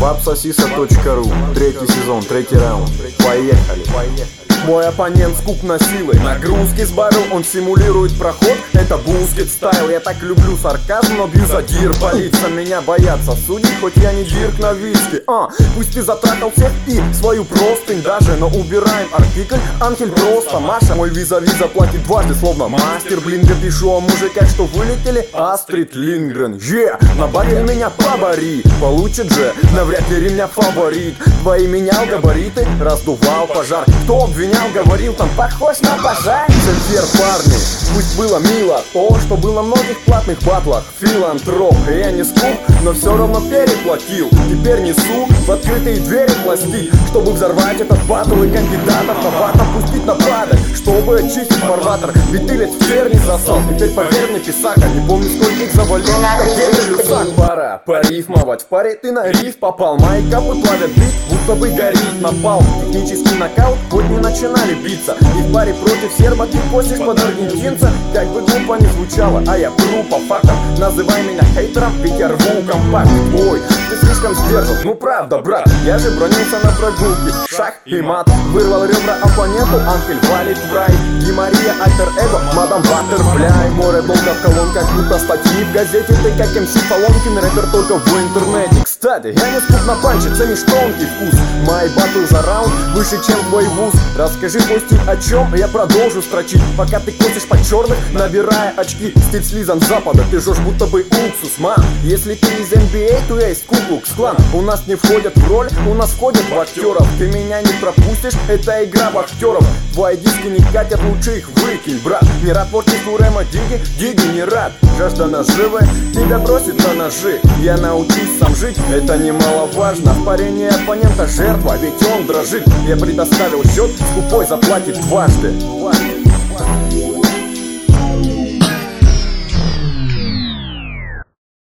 Babsasisa.ru, 3-й сезон, 3-й раунд. Поехали. Мой оппонент скуп на силой, нагрузки сбавил, он симулирует проход. Это бускет стайл, я так люблю сарказм, но бью за дир. Полиция меня боятся судить, хоть я не Дирк Новицкий. Пусть ты затратил всех и свою простынь даже, но убираем артикль, Анхель просто Маша. Мой визави заплатит дважды, словно мастер блинга. Пишу о мужиках, что вылетели, Астрид Лингрен. На батле меня побори, получит же, навряд ли ремня фаворит. Твои менял габариты, раздувал пожар. Кто обвинял, говорил, там похож на пожар. Вверх, парни, пусть было мило то, что было в многих платных батлах. Филантроп, я не скуп, но все равно переплатил. Теперь несу в открытые двери пластик, чтобы взорвать этот батл и кандидатов на батл пустить на падок, чтобы очистить фарватер. Ведь ты ведь в черни засал, теперь поверь мне, писака, не помню скольких завалил, как деревья люсак. Пора порифмовать, в паре ты на риф попал. Мои капы плавят бит, будто бы горит напал. Технический нокаут, хоть не начинали биться. И в паре против серба ты косишь под аргентинца. Как бы глупо не звучало, а я пру по фактам. Называй меня хейтером, ведь я рву компакт. Ой, ты слишком сдержан, ну правда, брат. Я же бронился на прогулке, шах и мат. Вырвал ребра оппоненту, Анхель валит в рай. Гимария, альтер-эго, мадам Баттерфляй. Море долго в колонках, будто статьи в газете. Ты как МС Полонкин, рэпер только в интернете. Кстати, я не скуп на панче, ценишь тонкий вкус. Мои батл за раунд выше, чем твой вуз. Расскажи, Костик, о чем, я продолжу строчить. Пока ты косишь по черных, набирая очки. Стиль слизан запада, ты жжешь будто бы уксус, ман. Если ты из NBA, то я из Ку-Клукс-Клан. У нас не входят в роль, у нас входят в актеров. Ты меня не пропустишь, это игра вахтеров. Твои диски не катят, лучше их выкинь, брат. Не рад творчеству Рэма Диги, Диги не рад. Жажда наживы тебя бросит на ножи. Я научусь сам жить, это немаловажно. В парении оппонента жертва, ведь он дрожит. Я предоставил счет, скупой заплатит дважды.